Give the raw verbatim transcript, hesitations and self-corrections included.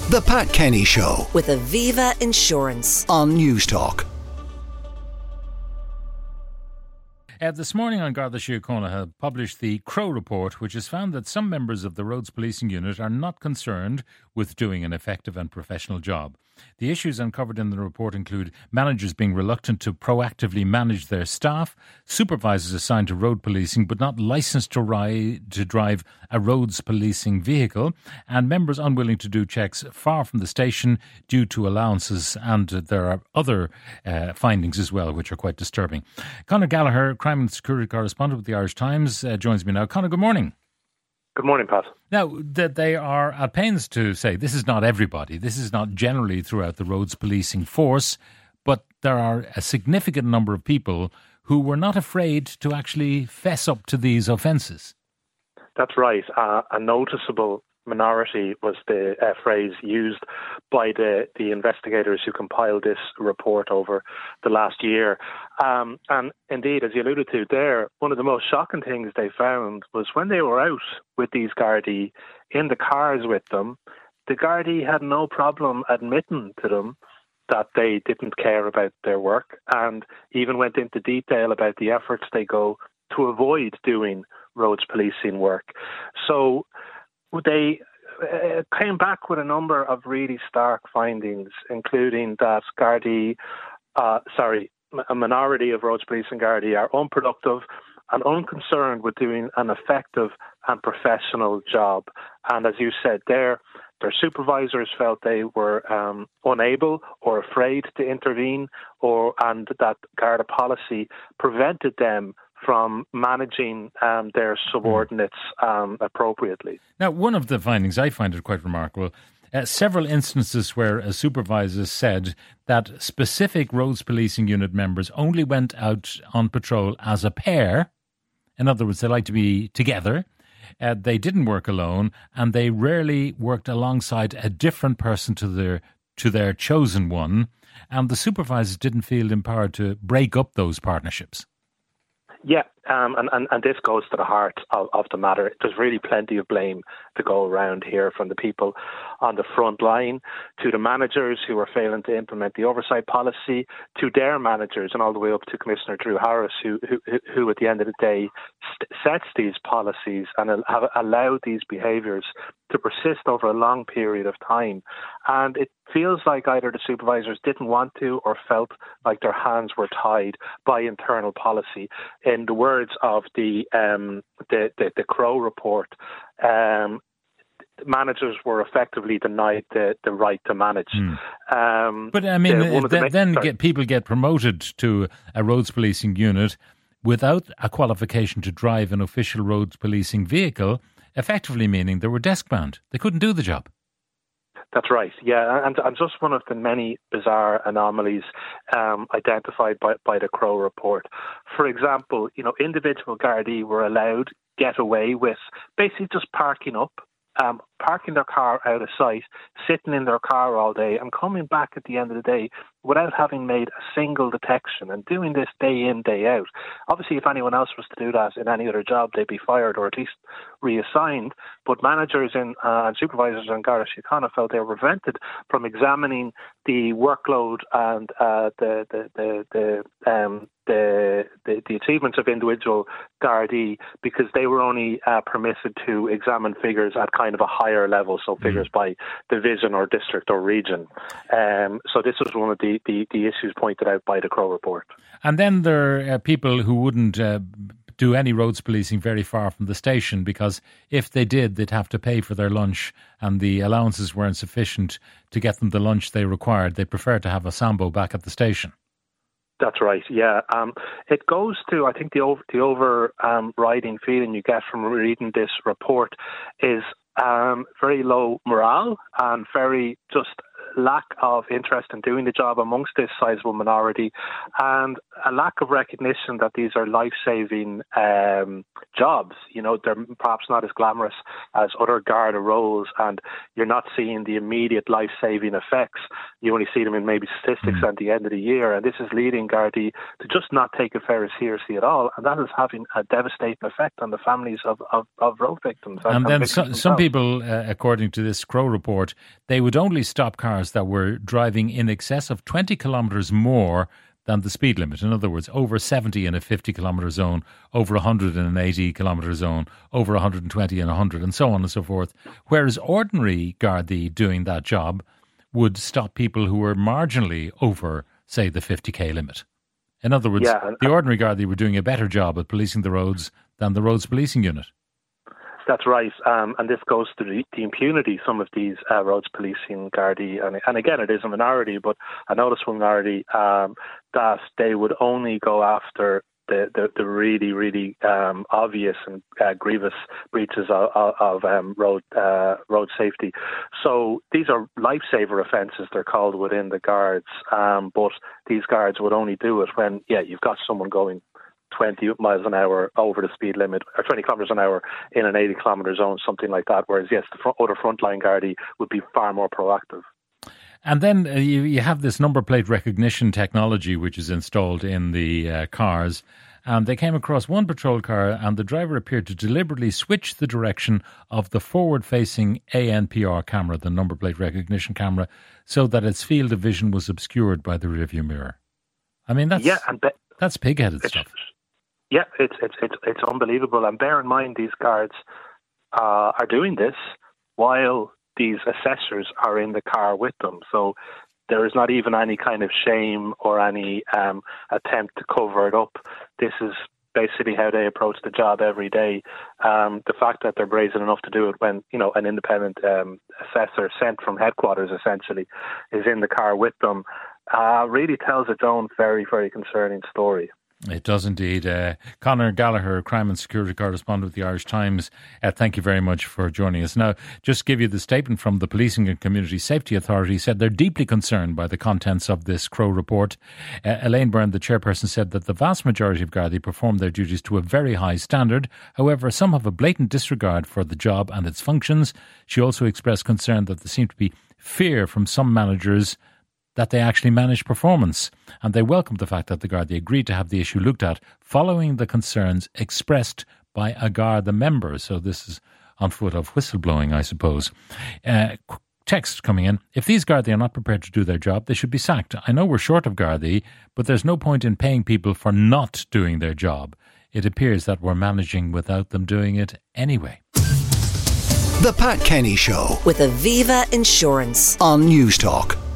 The Pat Kenny Show with Aviva Insurance on Newstalk. Uh, this morning on Garda Síochána have published the Crow Report, which has found that some members of the Roads Policing Unit are not concerned with doing an effective and professional job. The issues uncovered in the report include managers being reluctant to proactively manage their staff, supervisors assigned to road policing but not licensed to, ride, to drive a roads policing vehicle, and members unwilling to do checks far from the station due to allowances. And there are other uh, findings as well, which are quite disturbing. Conor Gallagher, crime and security correspondent with the Irish Times, uh, joins me now. Conor, good morning. Good morning, Pat. Now, that they are at pains to say this is not everybody. This is not generally throughout the roads policing force, but there are a significant number of people who were not afraid to actually fess up to these offences. That's right. Uh, a noticeable minority was the uh, phrase used by the, the investigators who compiled this report over the last year. Um, and indeed, as you alluded to there, one of the most shocking things they found was when they were out with these Gardaí, in the cars with them, the Gardaí had no problem admitting to them that they didn't care about their work, and even went into detail about the efforts they go to avoid doing roads policing work. So they uh, came back with a number of really stark findings, including that Gardaí, uh, sorry, a minority of roads policing Gardaí are unproductive and unconcerned with doing an effective and professional job. And as you said there, their supervisors felt they were um, unable or afraid to intervene, or and that Garda policy prevented them from managing um, their subordinates um, appropriately. Now, one of the findings, I find it quite remarkable, uh, several instances where a supervisor said that specific roads policing unit members only went out on patrol as a pair. In other words, they like to be together. Uh, they didn't work alone, and they rarely worked alongside a different person to their to their chosen one. And the supervisors didn't feel empowered to break up those partnerships. Yeah, um, and, and, and this goes to the heart of, of the matter. There's really plenty of blame to go around here, from the people on the front line to the managers who are failing to implement the oversight policy, to their managers, and all the way up to Commissioner Drew Harris, who who, who at the end of the day st- sets these policies and have allowed these behaviours to persist over a long period of time. And it feels like either the supervisors didn't want to or felt like their hands were tied by internal policy. In the words of the um, the, the, the Crow report, um, managers were effectively denied the, the right to manage. Mm. Um, but I mean, the, the, the, then get, people get promoted to a roads policing unit without a qualification to drive an official roads policing vehicle, effectively meaning they were desk bound. They couldn't do the job. That's right, yeah, and, and just one of the many bizarre anomalies um, identified by, by the Crow report. For example, you know, individual Gardaí were allowed get away with basically just parking up, um, parking their car out of sight, sitting in their car all day and coming back at the end of the day without having made a single detection, and doing this day in, day out. Obviously, if anyone else was to do that in any other job, they'd be fired or at least reassigned. But managers in, uh, and supervisors in Garda Síochána felt they were prevented from examining the workload and uh, the the the the, um, the the the achievements of individual Gardaí, because they were only uh, permitted to examine figures at kind of a higher level, so figures mm. by division or district or region. Um, so this was one of the, the, the issues pointed out by the Crow report. And then there are people who wouldn't uh, do any roads policing very far from the station, because if they did, they'd have to pay for their lunch, and the allowances weren't sufficient to get them the lunch they required. They preferred to have a Sambo back at the station. That's right, yeah. Um, it goes to, I think, the over, the overriding um, feeling you get from reading this report is um, very low morale and very just lack of interest in doing the job amongst this sizable minority, and a lack of recognition that these are life-saving um, jobs. You know, they're perhaps not as glamorous as other Garda roles, and you're not seeing the immediate life-saving effects. You only see them in maybe statistics mm. at the end of the year, and this is leading Gardaí to just not take it very seriously at all, and that is having a devastating effect on the families of, of, of road victims. And, and then victims some, some people, uh, according to this Crow report, they would only stop cars that were driving in excess of twenty kilometres more than the speed limit. In other words, over seventy in a fifty kilometre zone, over one hundred in an eighty kilometre zone, over one hundred twenty in one hundred, and so on and so forth. Whereas ordinary Gardaí doing that job would stop people who were marginally over, say, the fifty k limit. In other words, yeah, the ordinary Gardaí were doing a better job at policing the roads than the roads policing unit. That's right, um, and this goes to the, the impunity some of these uh, roads policing Gardaí, and, and again it is a minority, but a noticeable minority, um, that they would only go after the, the, the really, really um, obvious and uh, grievous breaches of, of, of um, road uh, road safety. So these are lifesaver offences, they're called within the Guards, um, but these Guards would only do it when, yeah, you've got someone going twenty miles an hour over the speed limit, or twenty kilometres an hour in an eighty kilometre zone, something like that. Whereas, yes, the front, other frontline Gardaí would be far more proactive. And then uh, you, you have this number plate recognition technology which is installed in the uh, cars. And they came across one patrol car and the driver appeared to deliberately switch the direction of the forward-facing A N P R camera, the number plate recognition camera, so that its field of vision was obscured by the rearview mirror. I mean, that's, yeah, and be- that's pig-headed stuff. Yeah, it's it's it's it's unbelievable. And bear in mind, these guards uh, are doing this while these assessors are in the car with them. So there is not even any kind of shame or any um, attempt to cover it up. This is basically how they approach the job every day. Um, the fact that they're brazen enough to do it when, you know, an independent um, assessor sent from headquarters essentially is in the car with them uh, really tells its own very, very concerning story. It does indeed. Uh, Conor Gallagher, crime and security correspondent with the Irish Times, uh, thank you very much for joining us. Now, just to give you the statement from the Policing and Community Safety Authority, said they're deeply concerned by the contents of this Crow report. Uh, Elaine Byrne, the chairperson, said that the vast majority of Gardaí perform their duties to a very high standard. However, some have a blatant disregard for the job and its functions. She also expressed concern that there seemed to be fear from some managers that they actually manage performance, and they welcomed the fact that the Gardaí agreed to have the issue looked at following the concerns expressed by a Garda member. So this is on foot of whistleblowing, I suppose. Uh, text coming in: if these Gardaí are not prepared to do their job, they should be sacked. I know we're short of Gardaí, but there's no point in paying people for not doing their job. It appears that we're managing without them doing it anyway. The Pat Kenny Show with Aviva Insurance on News Talk.